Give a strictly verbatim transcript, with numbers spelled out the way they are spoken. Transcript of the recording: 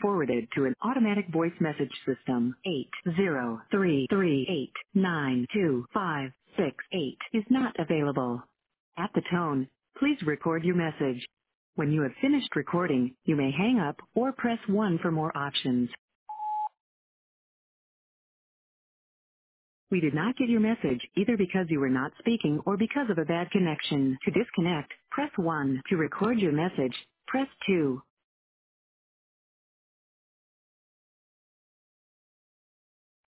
forwarded to an automatic voice message system. eight zero three three eight nine two five six eight is not available. At the tone, please record your message. When you have finished recording, you may hang up or press one for more options. We did not get your message either because you were not speaking or because of a bad connection. To disconnect, press one. To record your message, press two.